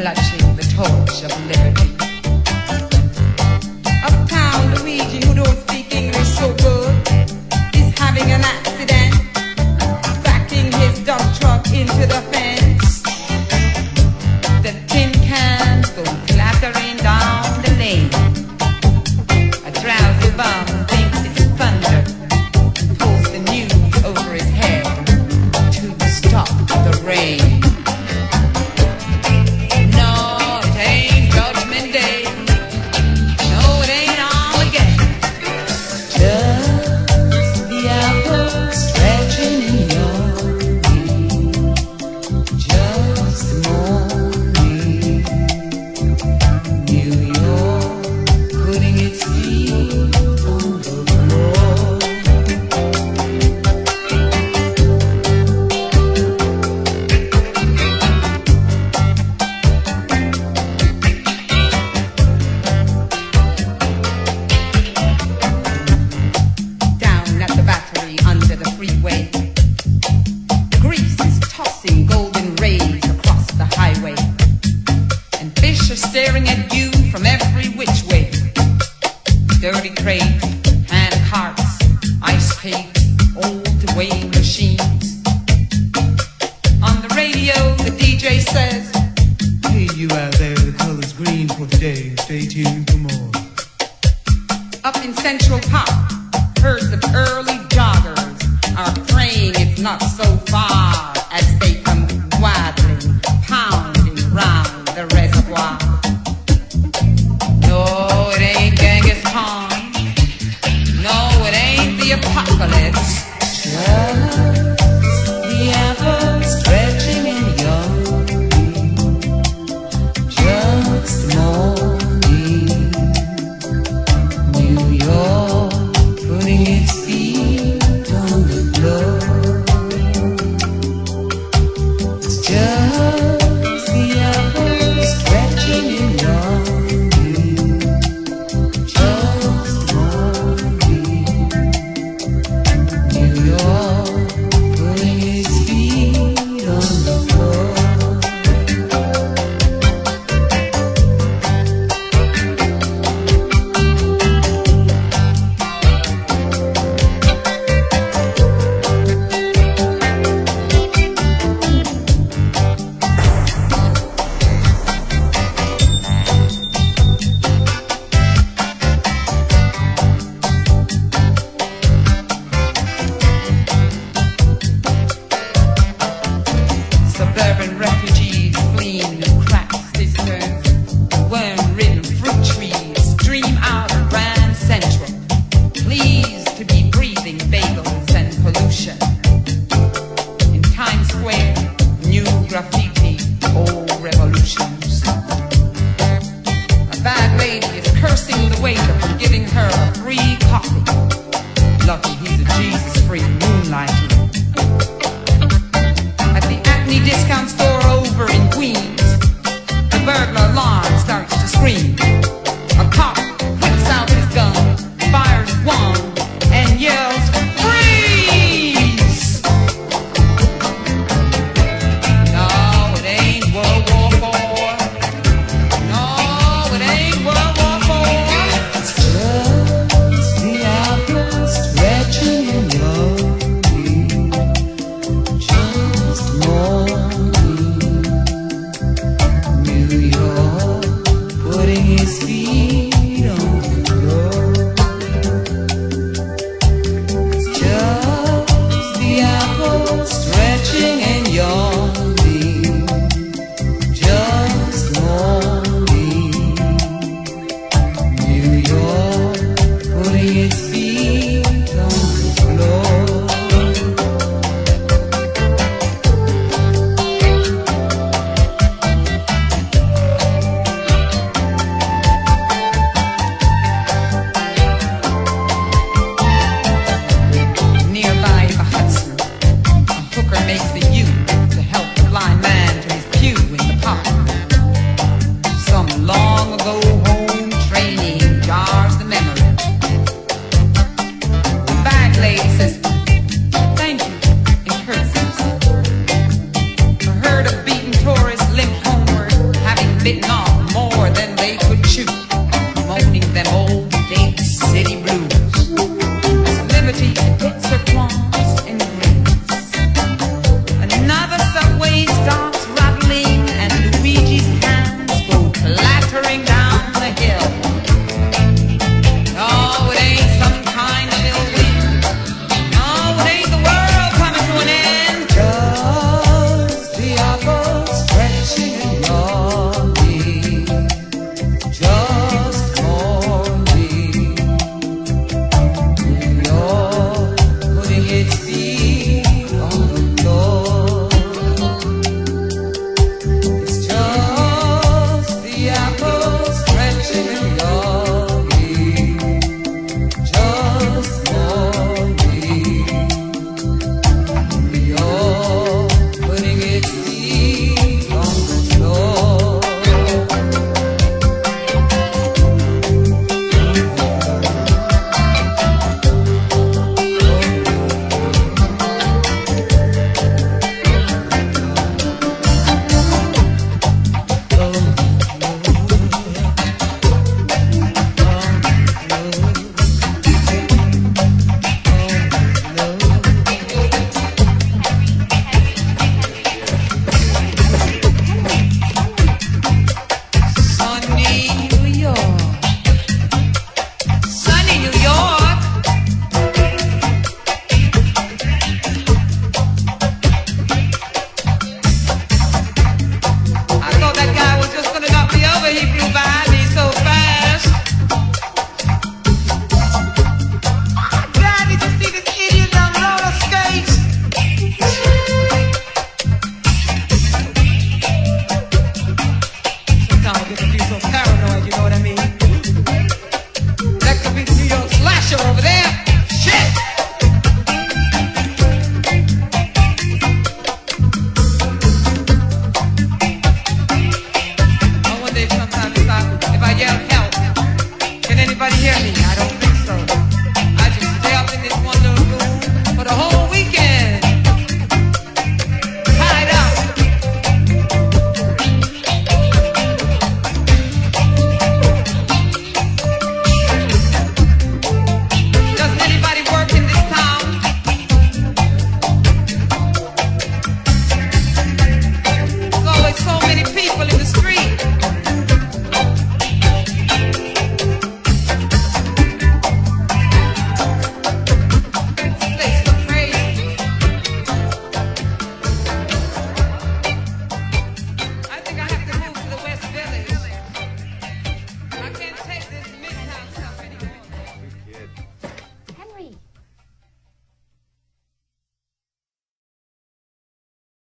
clutching the torch of liberty. Uptown Luigi, who don't speak English so good, is having an accident, backing his dump truck into the fence. The tin cans go clattering down the lane. A drowsy bum thinks it's thunder, pulls the news over his head to stop the rain. No, it ain't Judgment Day. No, it ain't Armageddon. Just the apple stretching in your knee. Just the morning. New York putting its feet on the floor. Down at the Battery under the freeway, grease is tossing golden rays across the highway, and fish are staring at you from every which way. Dirty crates, hand carts, ice skates, old weighing machines. On the radio, the DJ says, Hey, you out there, the color's green for today. Stay tuned for more. up in Central Park, herds of early joggers are praying it's not so far as they come waddling, pounding round the reservoir. No, it ain't Genghis Khan. No, it ain't the apocalypse. Just the apple stretching in your knee. Just the morning. New York putting its feet on the floor. It's just the apple stretching in your knee. Just the morning. New York putting its feet on the floor. Suburban refugees fleeing the